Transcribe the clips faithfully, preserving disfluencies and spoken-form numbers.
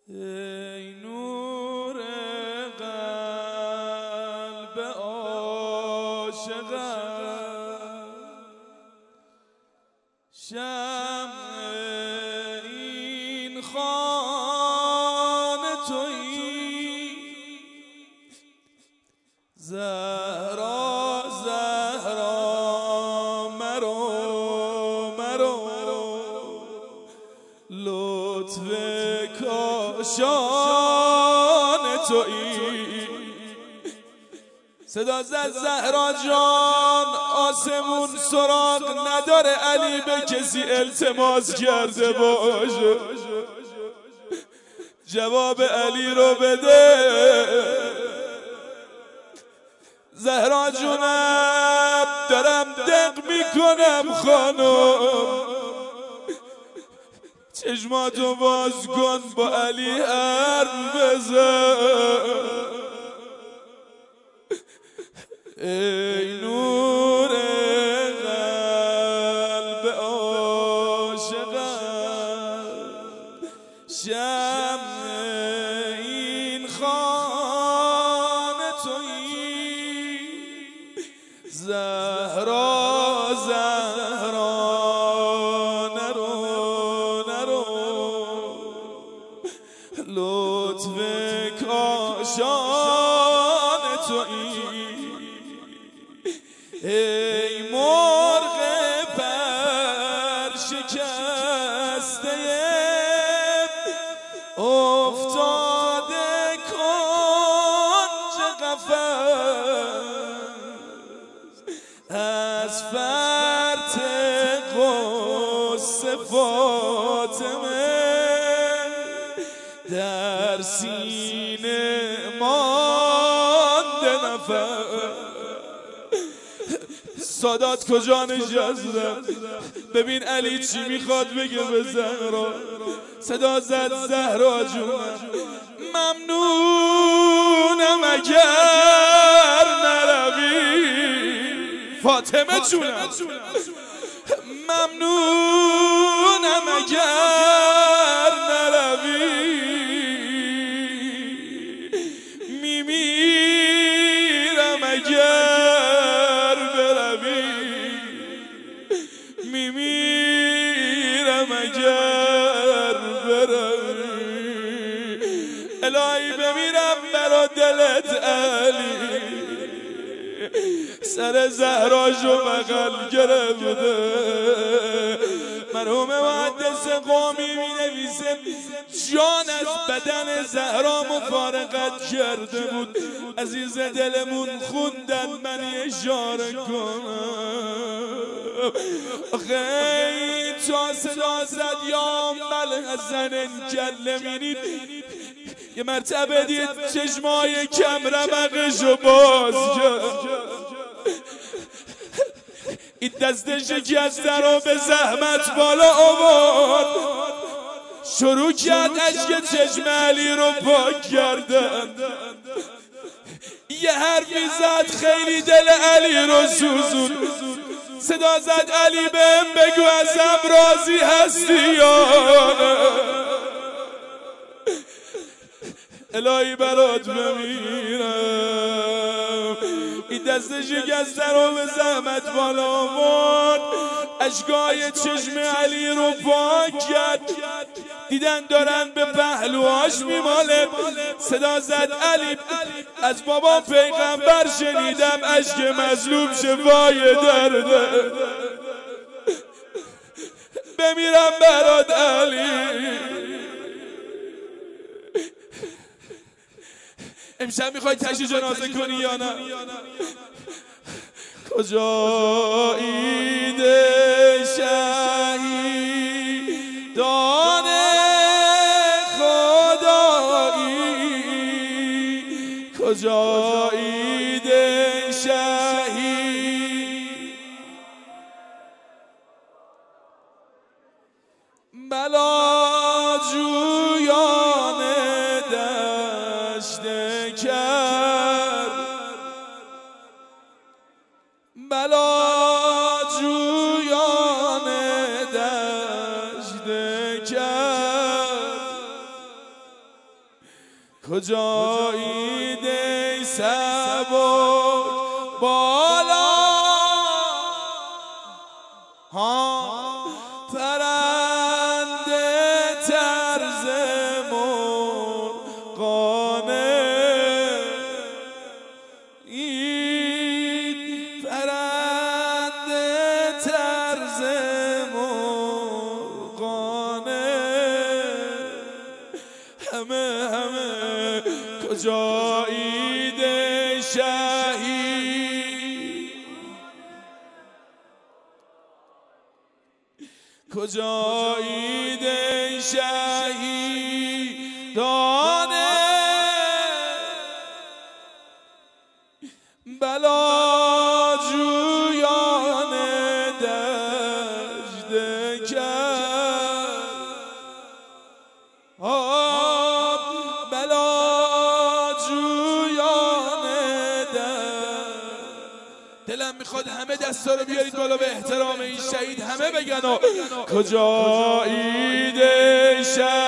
ای نور قلب عاشقم، شمع این خانه تویی. زهرا زهرا مرو مرو، لطف کاشان تویی. صدا زد زهرا جان آسمون سراغ نداره، علی به کسی التماس کرده باشه، جواب علی رو بده. زهرا جونم دارم دق میکنم خانم، چشماتو باز کن با علی حرف بزن. ای نور قلب عاشقم، شمع این خانه تویی. زهرا زهرا نرو نرو، لطف کاشان تویی. ای مرغ پر شکسته افتاده کنج قفس، از فرط غصه فاطمه در سینه مانده نفس. سادات کجا نشستم، ببین علی چی میخواد بگه به زهرا. صدا زد زهرا جونم ممنونم اگر نروی. فاطمه جونم ممنونم اگر نروی، میمیرم اگر میمیرم اگر بروی. الهی بمیرم برا دلت علی، سر زهراشو بغل گرفته. مرحوم محدث قومی می نویسه جان از بدن زهرا مفارقت کرده بود. عزیز دلمون خوندن من اشاره کنم. آخه این تا صدا زد یا ملحسن کله میرید، یه مرتبه دید چشمای کم رمقشو باز کرد. این دست شکسته رو به زحمت بالا آورد، شروع کرد اشک چشم علی رو پاک کردن. یه حرفی زد خیلی دل علی رو سوزون. صدا زد علی بهم بگو ازم راضی هستی یا نه؟ الهی برات بمیرم. این دست شکسته رو به زحمت بالا آورد، اشکای چشم علی رو پاک کرد. دیدن دارن به پهلوهاش میماله. صدا زد علی از بابا پیغمبر شنیدم اشک مظلوم شفای درده، بمیرم برات علی. امشب میخوای تشییع جنازه کنی یا نه؟ کجا عید شهیدان خدایی، کجا عید شهید بلا جویان دشت کرد، بلا جویان دشت کرد. کجایی دی سبک بالا ها پرنده طرز مرغانه این پرنده طرز مرغانه همه همه کجایی دی شهید کجایی دی شهیدانه بلا جویان دشت کرد آب بلا جویان دشت. دلم میخواد همه دستا رو بیارید بالا به احترام این شهید همه بگن و کجایی دی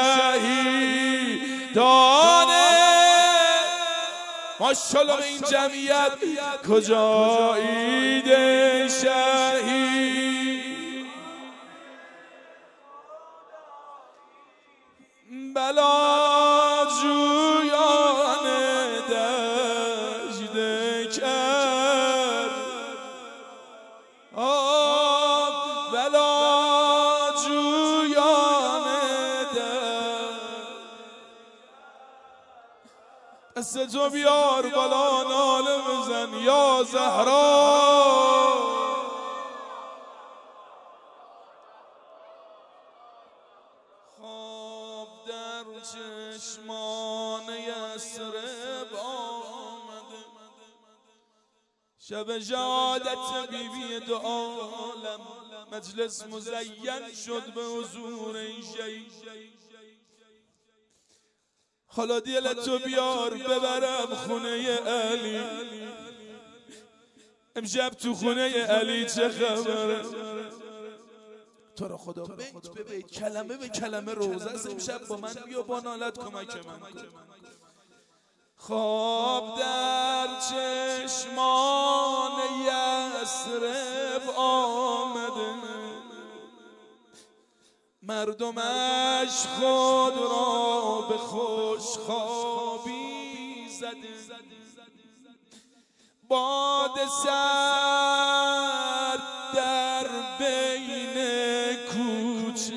شهیدانه ماشاءالله به این جمعیت کجایی دی شهید بلا جویان دشت کرد آب بلا جویان دست تو بیار بالا ناله بزن یا زهرا خواب در چشمان یثرب آمده شب شهادت بیبی دو عالم مجلس مزین شد به حضور این شهید حالا دلتو بیار ببرم خونه علی امشب تو خونه علی چه خبره تو رو خدا بیت به بیت کلمه به کلمه روزه است امشب با من بیا با نالت کمک من کن خواب در چشمان یثرب آمده مردمش خود را به خوشخوابی زده باد سر در بین کوچه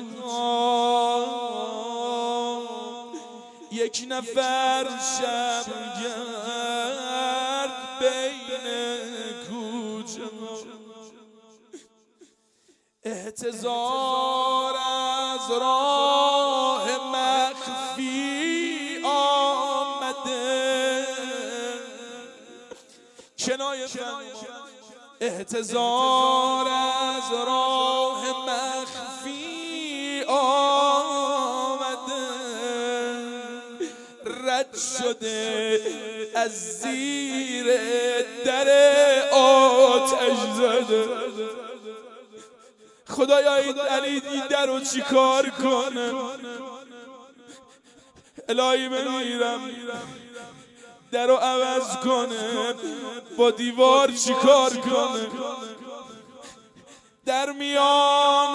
یک نفر شبگرد بین کوچه احتضار از راه مخفی آمده کنایه فرما احتضار از راه مخفی آمده رد شده از زیر در آتش زده خدایا این علی این در رو چی کار کنه الهی بمیرم در رو عوض کنه با دیوار چی کار کنه در میان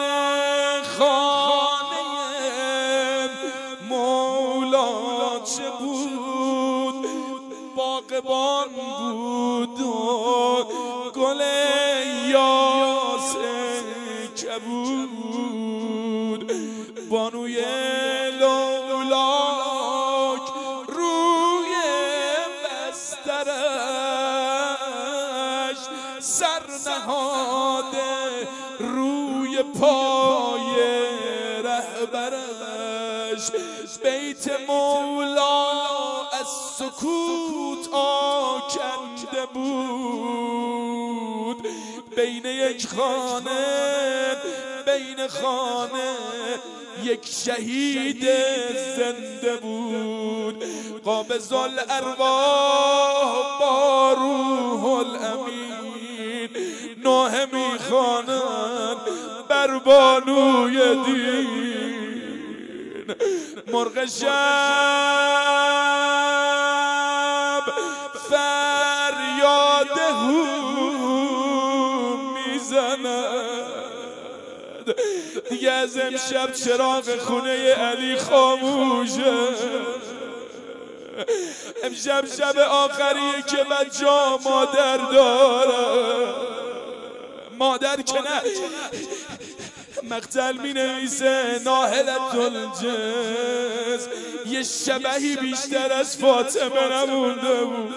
خانه مولا چه بود باغبان بود و گل یاس کبود بانوی لولاک روی بسترش سر نهاده روی پای رهبرش بیت مولا از سکوت آکنده بود بین یک خانه بین خانه یک شهید زنده بود قابض الارواح با روح الامین نوحه میخوانند بر بانوی دین مرغ شب هو میزند. دیگه از امشب چراغ خونه علی خاموشه. امشب شب آخریه که بچه‌ها مادر داره. مادر که نه مقتل می نویسه ناهلت الجنس یه شبهی بیشتر از فاطمه نمونده بود.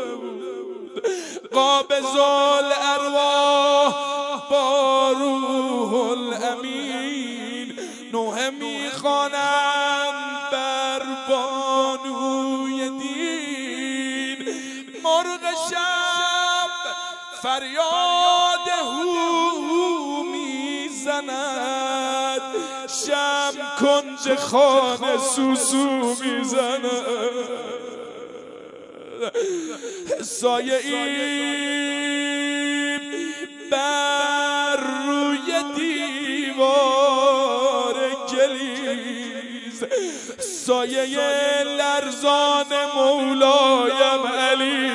قابض الارواح با روح الامین نوحه می خوانند بر بانوی دین. مرغ شب فریاد هو میزند. شب کنج خانه سوسو میزند. سایه این بر روی دیوار گلیز. سایه لرزان مولایم علی.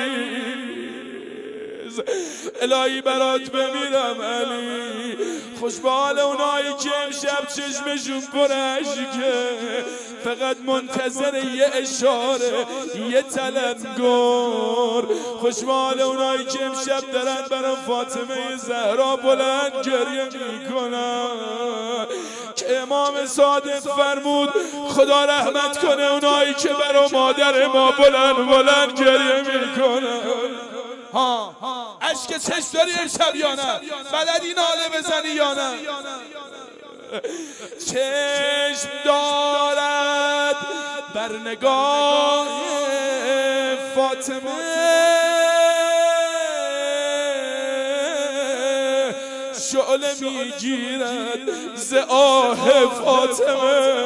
الهی برات بمیرم علی. خوشبال اونایی که امشب چشمشون پر اشکه فقط منتظر یه اشاره یه تلنگر. خوشبال اونایی که امشب دارن برای فاطمه زهرا بلند گریه میکنن که امام صادق فرمود خدا رحمت کنه اونایی که برای مادر ما بلند بلند گریه میکنن. ها اشک چش داری امشب یا نه؟ بلدی ناله بزنی یا نه؟ چشم دارد بر نگاه فاطمه شعله میگیرد ز آه فاطمه.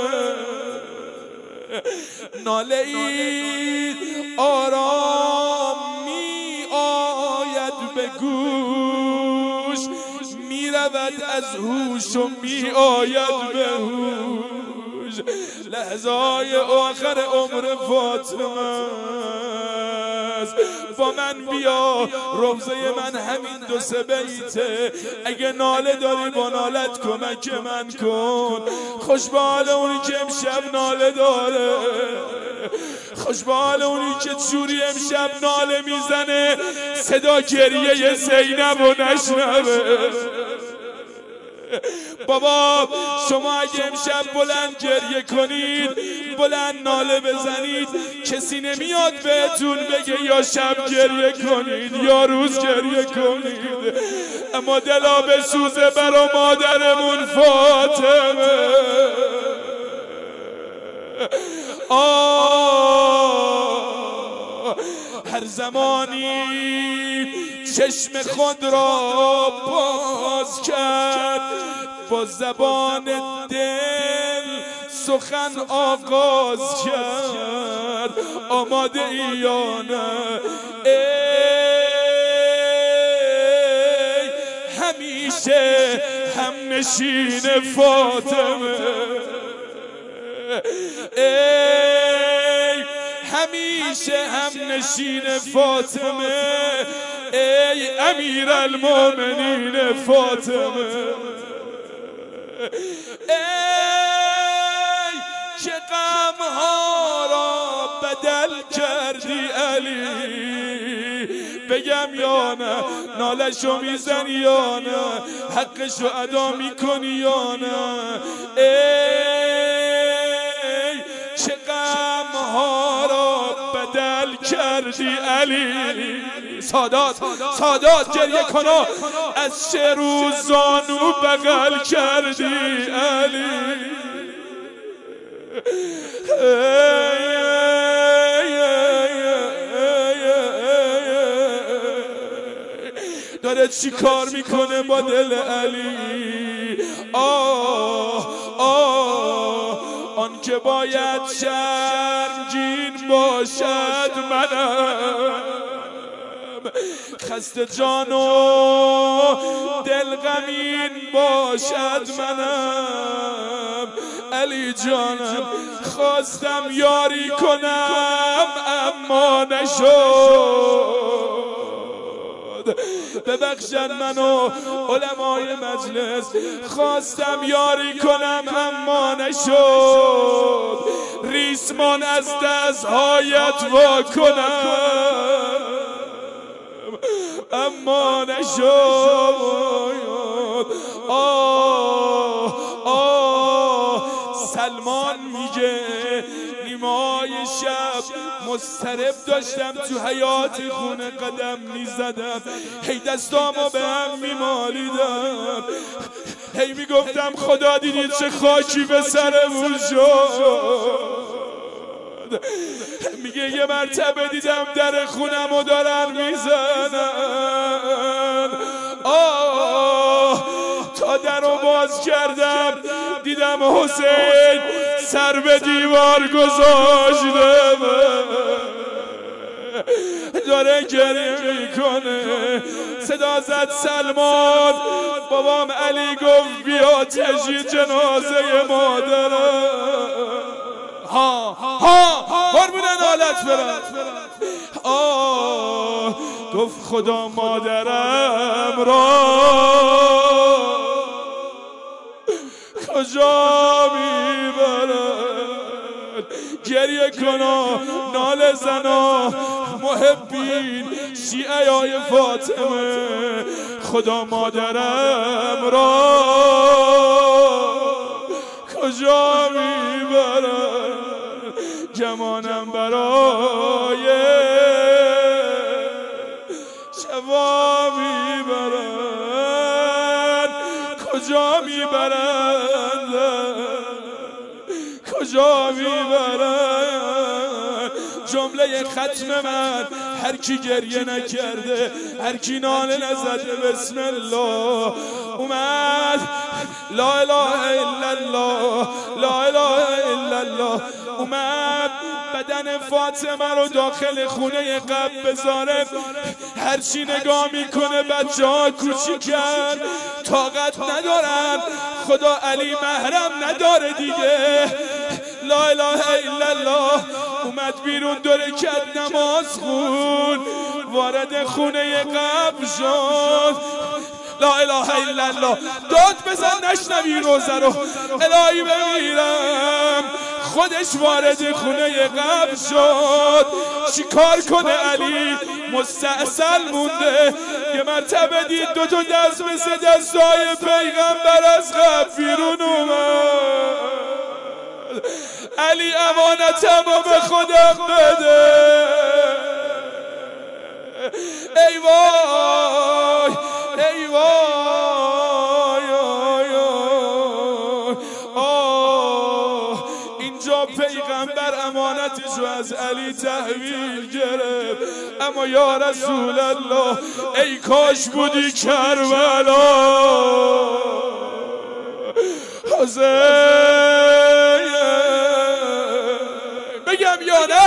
ناله اید آرام می آید به گوش می رود از هوش و می آید به هوش. لحظه های آخر عمر فاطمه است. با من بیا روزه من همین دو سه بیته. اگه ناله داری با نالت کمک من کن. خوشبال اونی که امشب ناله داره. خوشبال اونی که جوری امشب ناله میزنه صدا گریه زینب و نشنوه. بابا شما اگه امشب بلند گریه کنید بلند ناله بزنید کسی نمیاد بهتون بگه یا شب گریه کنید یا روز گریه کنید. اما دلا بسوزه برا مادرمون فاطمه. آه هر زمانی چشم خود را باز کرد با زبان دل سخن آغاز کرد. آماده ای یا نه؟ ای همیشه هم نشین فاطمه. ای همیشه هم نشین فاطمه. ای امیر المومنین فاطمه. ای که غمها را بدل کردی علی. بگم یا نه؟ نالشو میزنی یا نه؟ حقشو ادا میکنی یا نه؟ ای که غمها را بدل کردی علی. سادات سادات گریه کنو از چه روز زانو بغل کردی علی. داره چی کار میکنه با دل علی؟ آه آه آن که باید شرمگین باشد منم. خسته جان و دل غمین باشد منم. علی جانم خواستم یاری کنم اما نشد. ببخشن منو علمای مجلس، خواستم یاری کنم اما نشد، ریسمان از دستهایت وا کنم اما نشد. آه آه سلمان میگه نیمای شب مضطرب داشتم تو حیات خونه قدم میزدم، هی دستامو به هم میمالیدم، هی میگفتم خدا دیدید چه خاکی به سرمون شد. میگه یه مرتبه دیدم در خونمو دارن میزنن، آه تا درو باز کردم دیدم حسین سر به دیوار گذاشته داره گریه میکنه. صدا زد سلمان، بابام علی گفت بیا تشییع جنازه مادرم. ها ها قربون نالت برم. آه گفت خدا مادرم را کجا میبرد، گریه کنا ناله زنا محبین شیعه های فاطمه، خدا مادرم را کجا میبرد، گمانم برای شوا میبرد، کجا میبرد کجا میبرد. جمله ختم من هر کی گریه نکرده، هر کی ناله نزده بسم الله اومد لا اله الا الله لا اله الا الله اومد بدن فاطمه رو داخل خونه قبر بذاره، هر چی نگاه میکنه بچه ها کوچیکن طاقت ندارن، خدا علی محرم نداره دیگه، لا اله الا الله اومد بیرون دو رکعت نماز خون، وارد خونه قبر شد، لا اله الا الله داد بزن نشنوی روزه رو الهی بمیرم. خودش وارد خونه قبر شد، چیکار کنه علی مستعسل مونده، یه مرتبه دید دو تا دست مثل دستای پیغمبر از قبر بیرون اومد، علی امانتمو به خودم بده. ای وای ای وای آه اینجا پیغمبر امانتشو از علی تحویل گرفت، اما یا رسول الله ای کاش بودی کربلا، حسین بگم یا نه،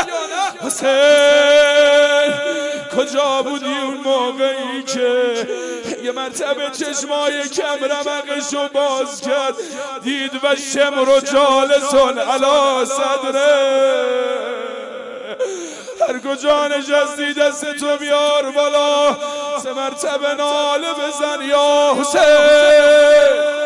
حسین کجا بودی اون موقعی که یه مرتبه چشمای کم رمقشو باز کرد، دید و شمر جالسون علا صدره، هر کجا نشستی دستتو بیار بالا، سه مرتبه ناله بزن یا حسین.